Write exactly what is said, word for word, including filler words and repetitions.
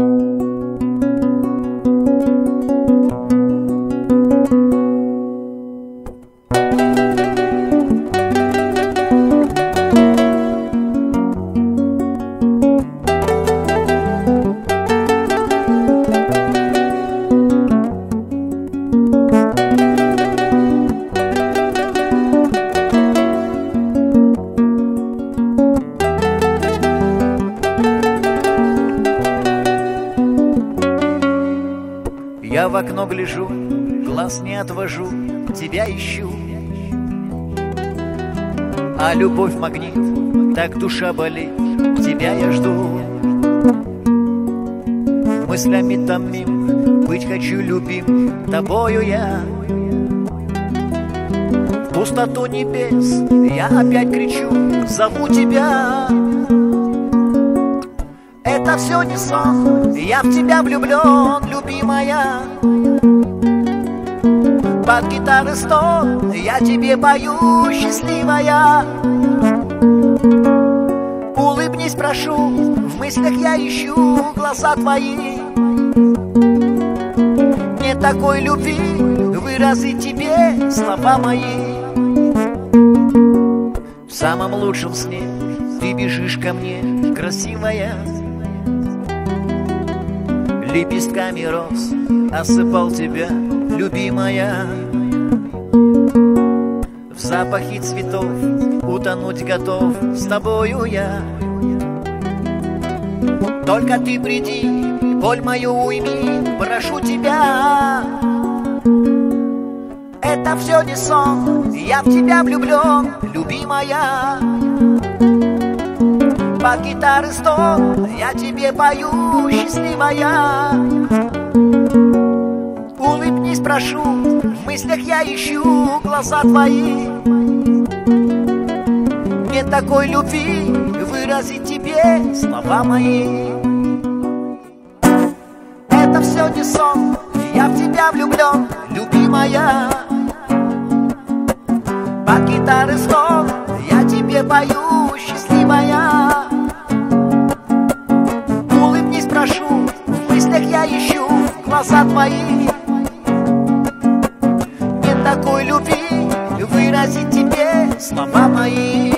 Я в окно гляжу, глаз не отвожу, тебя ищу. А любовь магнит, так душа болит, тебя я жду. Мыслями томим, быть хочу любим тобою я. В пустоту небес я опять кричу, зову тебя. Это все не сон, я в тебя влюблен, любимая. Под гитары стон я тебе пою, счастливая. Улыбнись, прошу, в мыслях я ищу глаза твои. Нет такой любви, выразить тебе слова мои. В самом лучшем сне ты бежишь ко мне, красивая. Лепестками роз осыпал тебя, любимая. В запахе цветов утонуть готов с тобою я. Только ты приди, боль мою уйми, прошу тебя. Это все не сон, я в тебя влюблен, любимая. Под гитары стон я тебе пою, счастливая. Улыбнись, прошу, в мыслях я ищу глаза твои. Нет такой любви, выразить тебе слова мои. Это все не сон, я в тебя влюблен, любимая. Под гитары стон я тебе пою, счастливая. Улыбнись, прошу, в мыслях я ищу глаза твои. Нет такой любви, выразить тебе слова мои.